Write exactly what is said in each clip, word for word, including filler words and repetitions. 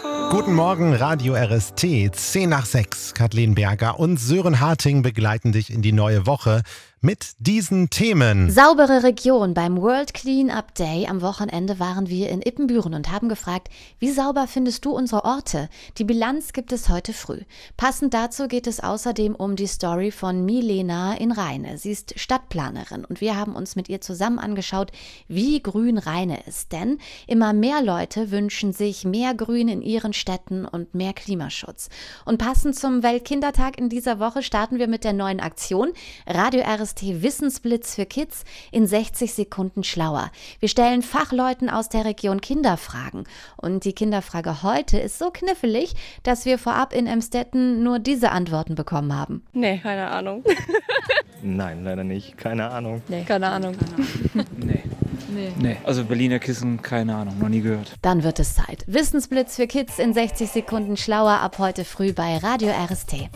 Guten Morgen, Radio R S T, zehn nach sechs. Kathleen Berger und Sören Harting begleiten dich in die neue Woche mit diesen Themen. Saubere Region. Beim World Clean-Up Day am Wochenende waren wir in Ippenbüren und haben gefragt, wie sauber findest du unsere Orte? Die Bilanz gibt es heute früh. Passend dazu geht es außerdem um die Story von Milena in Rheine. Sie ist Stadtplanerin und wir haben uns mit ihr zusammen angeschaut, wie grün Rheine ist. Denn immer mehr Leute wünschen sich mehr Grün in ihren Städten und mehr Klimaschutz. Und passend zum Weltkindertag in dieser Woche starten wir mit der neuen Aktion Radio R S T Wissensblitz für Kids in sechzig Sekunden schlauer. Wir stellen Fachleuten aus der Region Kinderfragen. Und die Kinderfrage heute ist so knifflig, dass wir vorab in Emstetten nur diese Antworten bekommen haben. Nee, keine Ahnung. Nein, leider nicht. Keine Ahnung. Nee, keine Ahnung. Nee. Nee. nee. Also Berliner Kissen, keine Ahnung, noch nie gehört. Dann wird es Zeit. Wissensblitz für Kids in sechzig Sekunden schlauer ab heute früh bei Radio R S T.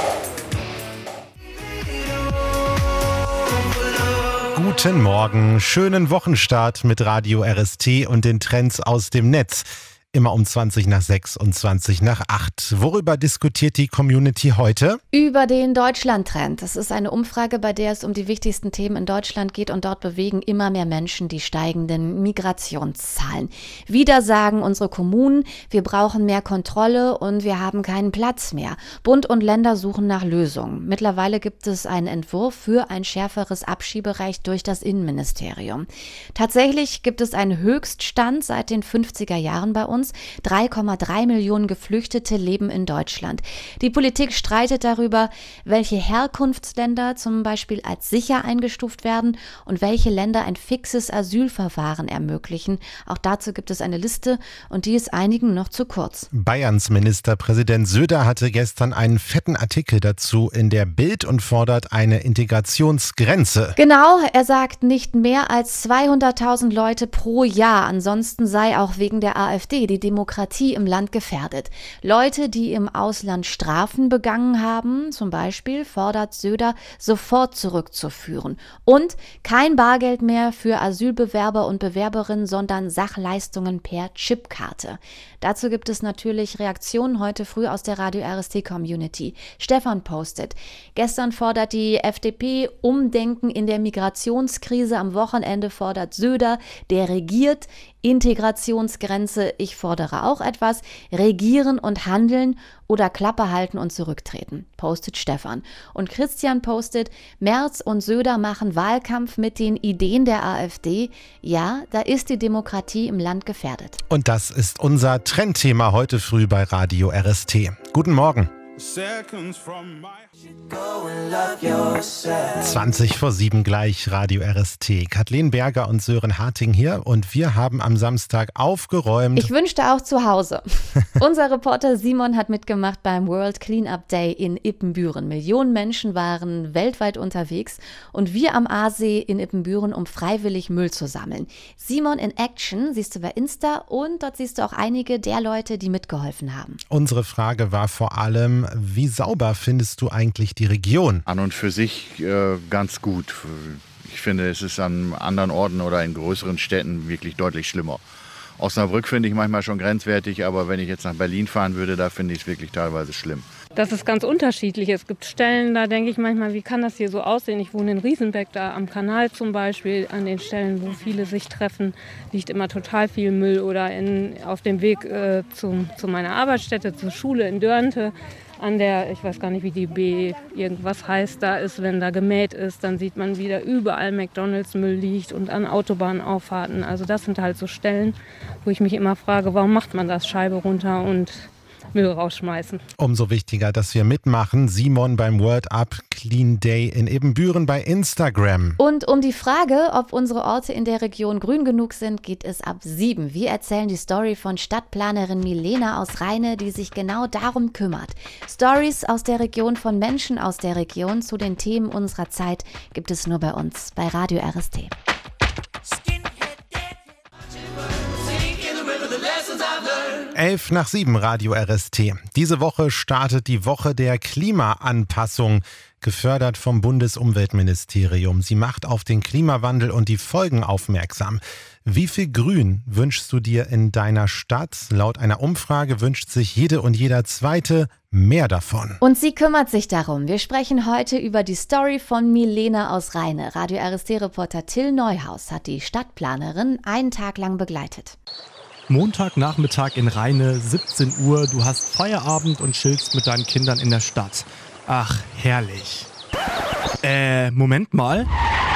Guten Morgen, schönen Wochenstart mit Radio R S T und den Trends aus dem Netz. Immer um zwanzig nach sechs und zwanzig nach acht. Worüber diskutiert die Community heute? Über den Deutschland-Trend. Das ist eine Umfrage, bei der es um die wichtigsten Themen in Deutschland geht und dort bewegen immer mehr Menschen die steigenden Migrationszahlen. Wieder sagen unsere Kommunen, wir brauchen mehr Kontrolle und wir haben keinen Platz mehr. Bund und Länder suchen nach Lösungen. Mittlerweile gibt es einen Entwurf für ein schärferes Abschieberecht durch das Innenministerium. Tatsächlich gibt es einen Höchststand seit den fünfziger Jahren bei uns. drei Komma drei Millionen Geflüchtete leben in Deutschland. Die Politik streitet darüber, welche Herkunftsländer zum Beispiel als sicher eingestuft werden und welche Länder ein fixes Asylverfahren ermöglichen. Auch dazu gibt es eine Liste und die ist einigen noch zu kurz. Bayerns Ministerpräsident Söder hatte gestern einen fetten Artikel dazu in der Bild und fordert eine Integrationsgrenze. Genau, er sagt nicht mehr als zweihunderttausend Leute pro Jahr. Ansonsten sei auch wegen der AfD die Demokratie im Land gefährdet. Leute, die im Ausland Strafen begangen haben, zum Beispiel, fordert Söder, sofort zurückzuführen. Und kein Bargeld mehr für Asylbewerber und Bewerberinnen, sondern Sachleistungen per Chipkarte. Dazu gibt es natürlich Reaktionen heute früh aus der Radio R S T-Community. Stefan postet, gestern fordert die F D P Umdenken in der Migrationskrise. Am Wochenende fordert Söder, der regiert, Integrationsgrenze, ich fordere auch etwas, regieren und handeln oder Klappe halten und zurücktreten, postet Stefan. Und Christian postet, Merz und Söder machen Wahlkampf mit den Ideen der AfD. Ja, da ist die Demokratie im Land gefährdet. Und das ist unser Trendthema heute früh bei Radio R S T. Guten Morgen. zwanzig vor sieben gleich, Radio R S T. Kathleen Berger und Sören Harting hier und wir haben am Samstag aufgeräumt. Ich wünschte auch zu Hause. Unser Reporter Simon hat mitgemacht beim World Clean-Up Day in Ippenbüren. Millionen Menschen waren weltweit unterwegs und wir am Aasee in Ippenbüren, um freiwillig Müll zu sammeln. Simon in Action siehst du bei Insta und dort siehst du auch einige der Leute, die mitgeholfen haben. Unsere Frage war vor allem, wie sauber findest du eigentlich die Region? An und für sich äh, ganz gut. Ich finde, es ist an anderen Orten oder in größeren Städten wirklich deutlich schlimmer. Osnabrück finde ich manchmal schon grenzwertig, aber wenn ich jetzt nach Berlin fahren würde, da finde ich es wirklich teilweise schlimm. Das ist ganz unterschiedlich. Es gibt Stellen, da denke ich manchmal, wie kann das hier so aussehen? Ich wohne in Riesenbeck, da am Kanal zum Beispiel, an den Stellen, wo viele sich treffen, liegt immer total viel Müll. Oder in, auf dem Weg äh, zum, zu meiner Arbeitsstätte, zur Schule in Dörnte, an der, ich weiß gar nicht, wie die B irgendwas heißt, da ist, wenn da gemäht ist, dann sieht man wieder überall McDonalds-Müll liegt und an Autobahnauffahrten. Also das sind halt so Stellen, wo ich mich immer frage, warum macht man das? Scheibe runter und Müll rausschmeißen. Umso wichtiger, dass wir mitmachen. Simon beim World Up Clean Day in Ippenbüren bei Instagram. Und um die Frage, ob unsere Orte in der Region grün genug sind, geht es ab sieben. Wir erzählen die Story von Stadtplanerin Milena aus Rheine, die sich genau darum kümmert. Stories aus der Region von Menschen aus der Region zu den Themen unserer Zeit gibt es nur bei uns, bei Radio R S T. Elf nach sieben, Radio R S T. Diese Woche startet die Woche der Klimaanpassung, gefördert vom Bundesumweltministerium. Sie macht auf den Klimawandel und die Folgen aufmerksam. Wie viel Grün wünschst du dir in deiner Stadt? Laut einer Umfrage wünscht sich jede und jeder Zweite mehr davon. Und sie kümmert sich darum. Wir sprechen heute über die Story von Milena aus Rheine. Radio R S T-Reporter Till Neuhaus hat die Stadtplanerin einen Tag lang begleitet. Montagnachmittag in Rheine, siebzehn Uhr. Du hast Feierabend und chillst mit deinen Kindern in der Stadt. Ach, herrlich. Äh, Moment mal.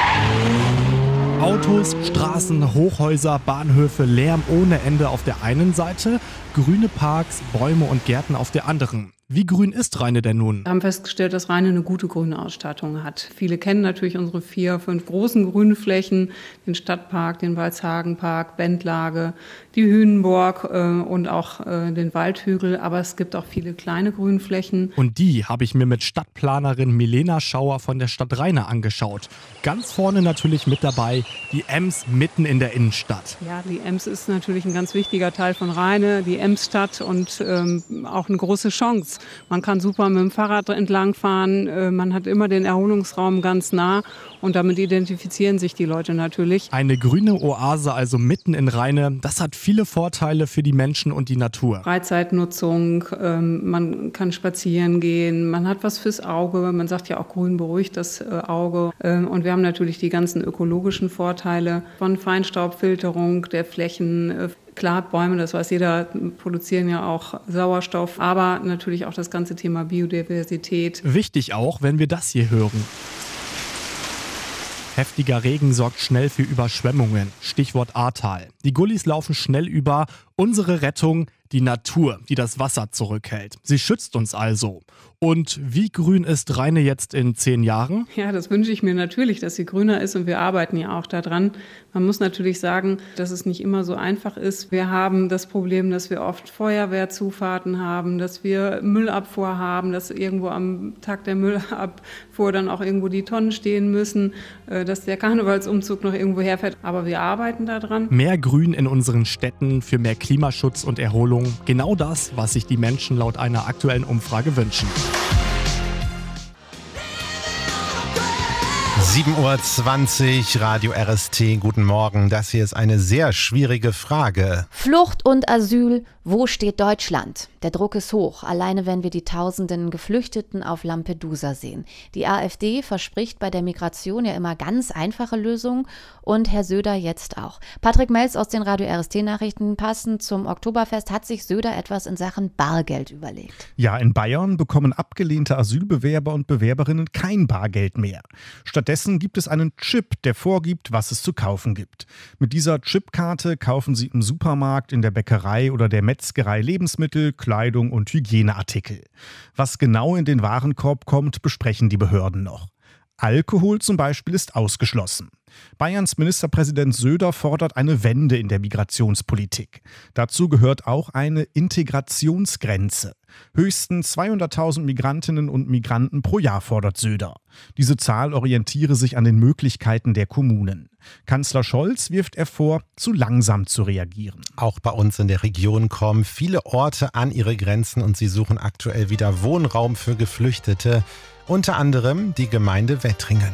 Autos, Straßen, Hochhäuser, Bahnhöfe, Lärm ohne Ende auf der einen Seite, grüne Parks, Bäume und Gärten auf der anderen. Wie grün ist Rheine denn nun? Wir haben festgestellt, dass Rheine eine gute grüne Ausstattung hat. Viele kennen natürlich unsere vier, fünf großen Grünflächen, den Stadtpark, den Walzhagenpark, Bendlage, die Hünenburg äh, und auch äh, den Waldhügel. Aber es gibt auch viele kleine Grünflächen. Und die habe ich mir mit Stadtplanerin Milena Schauer von der Stadt Rheine angeschaut. Ganz vorne natürlich mit dabei die Ems mitten in der Innenstadt. Ja, die Ems ist natürlich ein ganz wichtiger Teil von Rheine, die Emsstadt und ähm, auch eine große Chance. Man kann super mit dem Fahrrad entlangfahren, man hat immer den Erholungsraum ganz nah und damit identifizieren sich die Leute natürlich. Eine grüne Oase also mitten in Rheine, das hat viele Vorteile für die Menschen und die Natur. Freizeitnutzung, man kann spazieren gehen, man hat was fürs Auge, man sagt ja auch, grün beruhigt das Auge. Und wir haben natürlich die ganzen ökologischen Vorteile von Feinstaubfilterung der Flächen. Klar, Bäume, das weiß jeder, produzieren ja auch Sauerstoff, aber natürlich auch das ganze Thema Biodiversität. Wichtig auch, wenn wir das hier hören. Heftiger Regen sorgt schnell für Überschwemmungen. Stichwort Ahrtal. Die Gullis laufen schnell über. Unsere Rettung, die Natur, die das Wasser zurückhält. Sie schützt uns also. Und wie grün ist Rheine jetzt in zehn Jahren? Ja, das wünsche ich mir natürlich, dass sie grüner ist und wir arbeiten ja auch daran. Man muss natürlich sagen, dass es nicht immer so einfach ist. Wir haben das Problem, dass wir oft Feuerwehrzufahrten haben, dass wir Müllabfuhr haben, dass irgendwo am Tag der Müllabfuhr dann auch irgendwo die Tonnen stehen müssen, dass der Karnevalsumzug noch irgendwo herfährt. Aber wir arbeiten daran. Mehr Grün in unseren Städten für mehr Klimaschutz und Erholung. Genau das, was sich die Menschen laut einer aktuellen Umfrage wünschen. sieben Uhr zwanzig, Radio R S T, guten Morgen. Das hier ist eine sehr schwierige Frage. Flucht und Asyl, wo steht Deutschland? Der Druck ist hoch, alleine wenn wir die tausenden Geflüchteten auf Lampedusa sehen. Die AfD verspricht bei der Migration ja immer ganz einfache Lösungen und Herr Söder jetzt auch. Patrick Melz aus den Radio R S T-Nachrichten. Passend zum Oktoberfest hat sich Söder etwas in Sachen Bargeld überlegt. Ja, in Bayern bekommen abgelehnte Asylbewerber und Bewerberinnen kein Bargeld mehr. Stattdessen gibt es einen Chip, der vorgibt, was es zu kaufen gibt. Mit dieser Chipkarte kaufen Sie im Supermarkt, in der Bäckerei oder der Metzgerei Lebensmittel, Kleidung und Hygieneartikel. Was genau in den Warenkorb kommt, besprechen die Behörden noch. Alkohol zum Beispiel ist ausgeschlossen. Bayerns Ministerpräsident Söder fordert eine Wende in der Migrationspolitik. Dazu gehört auch eine Integrationsgrenze. Höchstens zweihunderttausend Migrantinnen und Migranten pro Jahr fordert Söder. Diese Zahl orientiere sich an den Möglichkeiten der Kommunen. Kanzler Scholz wirft er vor, zu langsam zu reagieren. Auch bei uns in der Region kommen viele Orte an ihre Grenzen und sie suchen aktuell wieder Wohnraum für Geflüchtete. Unter anderem die Gemeinde Wettringen.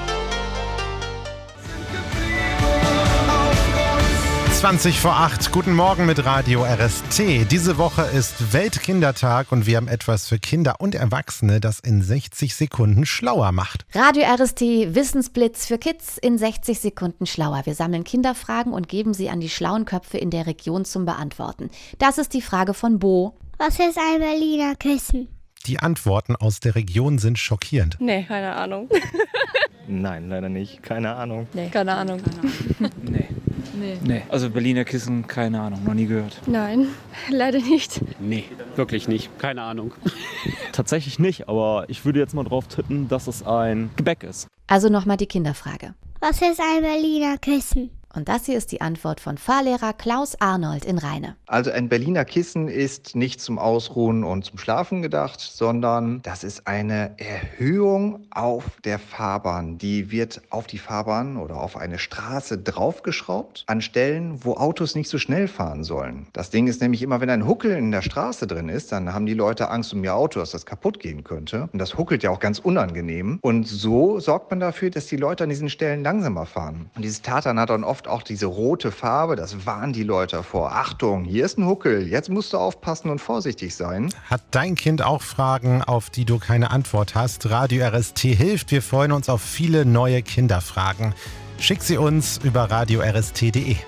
zwanzig vor acht, guten Morgen mit Radio R S T. Diese Woche ist Weltkindertag und wir haben etwas für Kinder und Erwachsene, das in sechzig Sekunden schlauer macht. Radio R S T Wissensblitz für Kids in sechzig Sekunden schlauer. Wir sammeln Kinderfragen und geben sie an die schlauen Köpfe in der Region zum Beantworten. Das ist die Frage von Bo. Was ist ein Berliner Kissen? Die Antworten aus der Region sind schockierend. Nee, keine Ahnung. Nein, leider nicht. Keine Ahnung. Nee, keine Ahnung. Nee. Nee. Nee. Also Berliner Kissen, keine Ahnung, noch nie gehört. Nein, leider nicht. Nee, wirklich nicht. Keine Ahnung. Tatsächlich nicht, aber ich würde jetzt mal drauf tippen, dass es ein Gebäck ist. Also nochmal die Kinderfrage. Was ist ein Berliner Kissen? Und das hier ist die Antwort von Fahrlehrer Klaus Arnold in Rheine. Also ein Berliner Kissen ist nicht zum Ausruhen und zum Schlafen gedacht, sondern das ist eine Erhöhung auf der Fahrbahn. Die wird auf die Fahrbahn oder auf eine Straße draufgeschraubt, an Stellen, wo Autos nicht so schnell fahren sollen. Das Ding ist nämlich immer, wenn ein Huckel in der Straße drin ist, dann haben die Leute Angst um ihr Auto, dass das kaputt gehen könnte. Und das huckelt ja auch ganz unangenehm. Und so sorgt man dafür, dass die Leute an diesen Stellen langsamer fahren. Und dieses Tartan hat dann oft auch diese rote Farbe, das warnt die Leute davor. Achtung, hier ist ein Huckel, jetzt musst du aufpassen und vorsichtig sein. Hat dein Kind auch Fragen, auf die du keine Antwort hast? Radio R S T hilft. Wir freuen uns auf viele neue Kinderfragen. Schick sie uns über radio r s t punkt d e.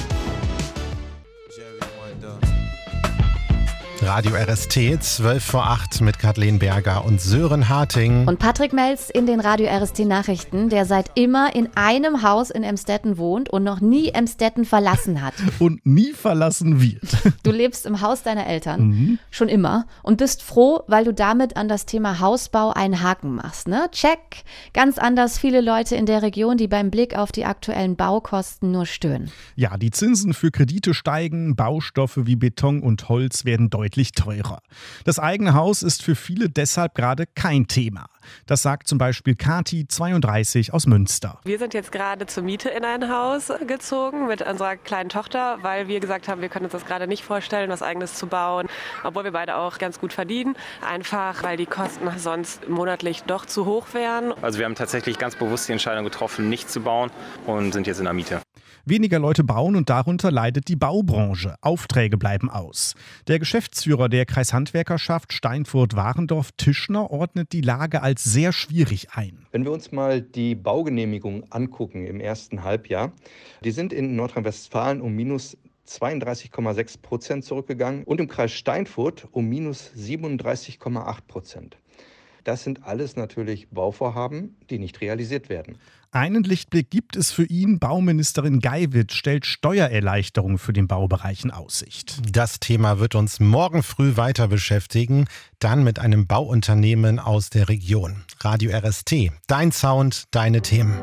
Radio R S T, zwölf vor acht mit Kathleen Berger und Sören Harting. Und Patrick Melz in den Radio R S T Nachrichten, der seit immer in einem Haus in Emstetten wohnt und noch nie Emstetten verlassen hat. Und nie verlassen wird. Du lebst im Haus deiner Eltern, Mhm. schon immer, und bist froh, weil du damit an das Thema Hausbau einen Haken machst, ne? Check. Ganz anders viele Leute in der Region, die beim Blick auf die aktuellen Baukosten nur stöhnen. Ja, die Zinsen für Kredite steigen, Baustoffe wie Beton und Holz werden deutlich teurer. Das eigene Haus ist für viele deshalb gerade kein Thema. Das sagt zum Beispiel Kati, zweiunddreißig, aus Münster. Wir sind jetzt gerade zur Miete in ein Haus gezogen mit unserer kleinen Tochter, weil wir gesagt haben, wir können uns das gerade nicht vorstellen, was Eigenes zu bauen, obwohl wir beide auch ganz gut verdienen. Einfach, weil die Kosten sonst monatlich doch zu hoch wären. Also wir haben tatsächlich ganz bewusst die Entscheidung getroffen, nicht zu bauen und sind jetzt in der Miete. Weniger Leute bauen und darunter leidet die Baubranche. Aufträge bleiben aus. Der Geschäftsführer der Kreishandwerkerschaft Steinfurt-Warendorf, Tischner, ordnet die Lage als sehr schwierig ein. Wenn wir uns mal die Baugenehmigungen angucken im ersten Halbjahr, die sind in Nordrhein-Westfalen um minus zweiunddreißig Komma sechs Prozent zurückgegangen und im Kreis Steinfurt um minus siebenunddreißig Komma acht Prozent. Das sind alles natürlich Bauvorhaben, die nicht realisiert werden. Einen Lichtblick gibt es für ihn. Bauministerin Geiwitz stellt Steuererleichterungen für den Baubereich in Aussicht. Das Thema wird uns morgen früh weiter beschäftigen, dann mit einem Bauunternehmen aus der Region. Radio R S T, dein Sound, deine Themen.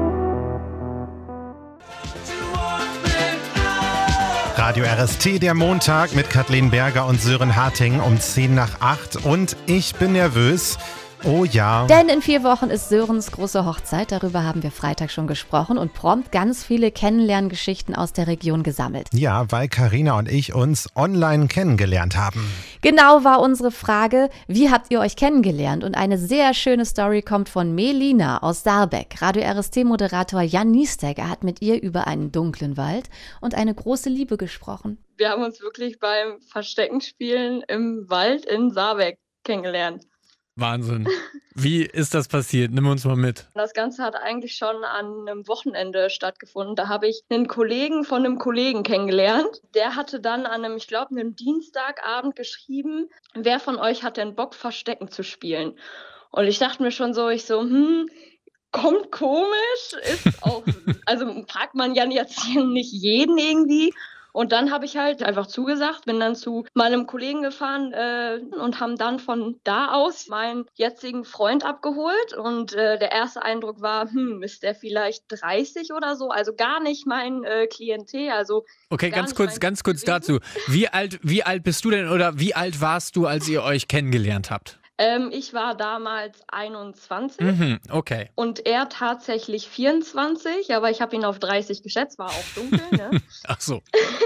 Radio R S T, der Montag mit Kathleen Berger und Sören Harting um zehn nach acht. Und ich bin nervös. Oh ja. Denn in vier Wochen ist Sörens große Hochzeit. Darüber haben wir Freitag schon gesprochen und prompt ganz viele Kennenlerngeschichten aus der Region gesammelt. Ja, weil Carina und ich uns online kennengelernt haben. Genau war unsere Frage, wie habt ihr euch kennengelernt? Und eine sehr schöne Story kommt von Melina aus Saarbeck. Radio R S T-Moderator Jan Niestegger hat mit ihr über einen dunklen Wald und eine große Liebe gesprochen. Wir haben uns wirklich beim Versteckenspielen im Wald in Saarbeck kennengelernt. Wahnsinn. Wie ist das passiert? Nimm uns mal mit. Das Ganze hat eigentlich schon an einem Wochenende stattgefunden. Da habe ich einen Kollegen von einem Kollegen kennengelernt. Der hatte dann an einem, ich glaube, einem Dienstagabend geschrieben, wer von euch hat denn Bock, Verstecken zu spielen? Und ich dachte mir schon so, ich so, hm, kommt komisch, ist auch, also fragt man ja jetzt nicht jeden irgendwie. Und dann habe ich halt einfach zugesagt, bin dann zu meinem Kollegen gefahren äh, und haben dann von da aus meinen jetzigen Freund abgeholt. Und äh, der erste Eindruck war, hm, ist der vielleicht dreißig oder so? Also gar nicht mein äh, Klientel. Also okay, ganz kurz, ganz kurz dazu. Wie alt, wie alt bist du denn oder wie alt warst du, als ihr euch kennengelernt habt? Ähm, ich war damals einundzwanzig Mhm, okay. und er tatsächlich vierundzwanzig, aber ich habe ihn auf dreißig geschätzt, war auch dunkel, ne? Ach so.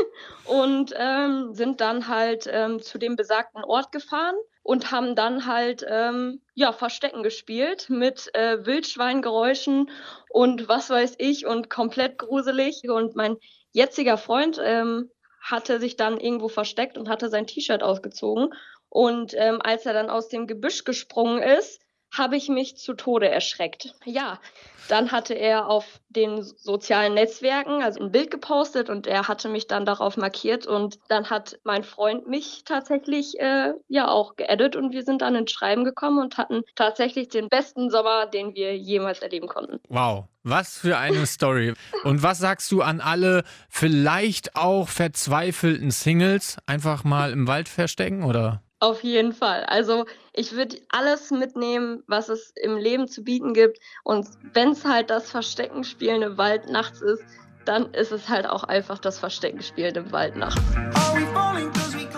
Und ähm, sind dann halt ähm, zu dem besagten Ort gefahren und haben dann halt ähm, ja, Verstecken gespielt mit äh, Wildschweingeräuschen und was weiß ich und komplett gruselig. Und mein jetziger Freund ähm, hatte sich dann irgendwo versteckt und hatte sein T-Shirt ausgezogen. Und ähm, als er dann aus dem Gebüsch gesprungen ist, habe ich mich zu Tode erschreckt. Ja, dann hatte er auf den sozialen Netzwerken also ein Bild gepostet und er hatte mich dann darauf markiert und dann hat mein Freund mich tatsächlich äh, ja auch geaddet und wir sind dann ins Schreiben gekommen und hatten tatsächlich den besten Sommer, den wir jemals erleben konnten. Wow, was für eine Story. Und was sagst du an alle vielleicht auch verzweifelten Singles? Einfach mal im Wald verstecken, oder? Auf jeden Fall. Also ich würde alles mitnehmen, was es im Leben zu bieten gibt. Und wenn es halt das Versteckenspielen im Wald nachts ist, dann ist es halt auch einfach das Versteckenspielen im Wald nachts. Are we falling 'cause we